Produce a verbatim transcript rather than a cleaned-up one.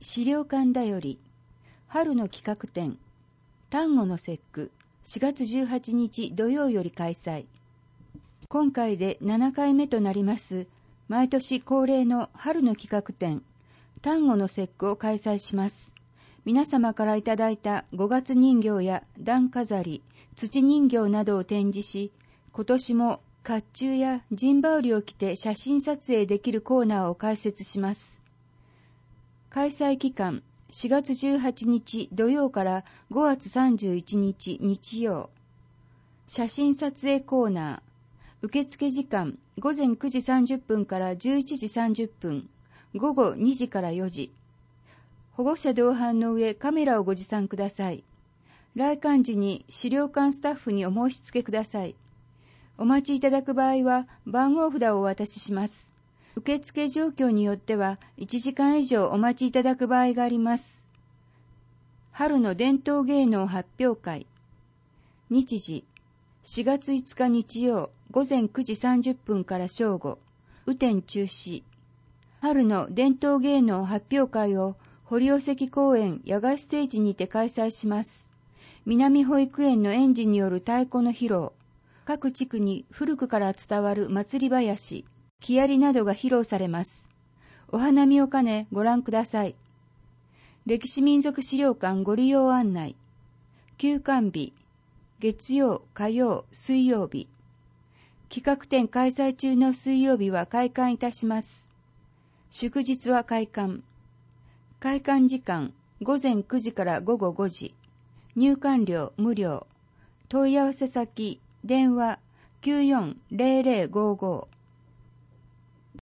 資料館だより春の企画展端午の節句しがつじゅうはちにち土曜より開催。今回でななかいめとなります毎年恒例の春の企画展端午の節句を開催します。皆様からいただいたごがつ人形や段飾り、土人形などを展示し、今年も甲冑や陣羽織を着て写真撮影できるコーナーを開設します。開催期間しがつじゅうはちにち土曜からごがつさんじゅういちにち日曜。写真撮影コーナー。受付時間ごぜんくじさんじゅっぷんからじゅういちじさんじゅっぷん、ごごにじからよじ。保護者同伴の上カメラをご持参ください。来館時に資料館スタッフにお申し付けください。お待ちいただく場合は番号札をお渡しします。受付状況によってはいちじかん以上お待ちいただく場合があります。春の伝統芸能発表会。日時しがついつか日曜ごぜんくじさんじゅっぷんから正午。雨天中止。春の伝統芸能発表会を堀尾関公園野外ステージにて開催します。南保育園の園児による太鼓の披露。各地区に古くから伝わる祭り囃子、木遣りなどが披露されます。お花見を兼ねご覧ください。歴史民俗資料館ご利用案内。休館日、月曜、火曜、水曜日。企画展開催中の水曜日は開館いたします。祝日は開館。開館時間ごぜんくじからごごごじ。入館料無料。問い合わせ先電話 きゅうよんゼロゼロごご